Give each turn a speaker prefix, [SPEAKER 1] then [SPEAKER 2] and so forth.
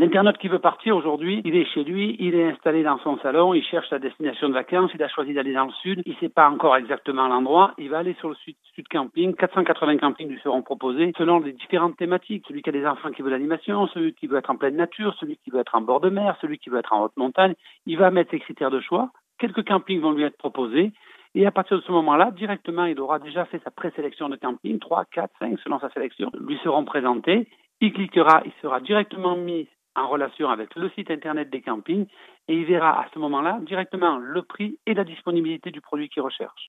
[SPEAKER 1] L'internaute qui veut partir aujourd'hui, il est chez lui, il est installé dans son salon, il cherche sa destination de vacances, il a choisi d'aller dans le sud, il ne sait pas encore exactement l'endroit, il va aller sur le sud camping, 480 campings lui seront proposés selon les différentes thématiques, celui qui a des enfants qui veut l'animation, celui qui veut être en pleine nature, celui qui veut être en bord de mer, celui qui veut être en haute montagne, il va mettre ses critères de choix, quelques campings vont lui être proposés, et à partir de ce moment-là, directement, il aura déjà fait sa présélection de camping, 3, 4, 5, selon sa sélection, lui seront présentés, il cliquera, il sera directement mis en relation avec le site internet des campings et il verra à ce moment-là directement le prix et la disponibilité du produit qu'il recherche.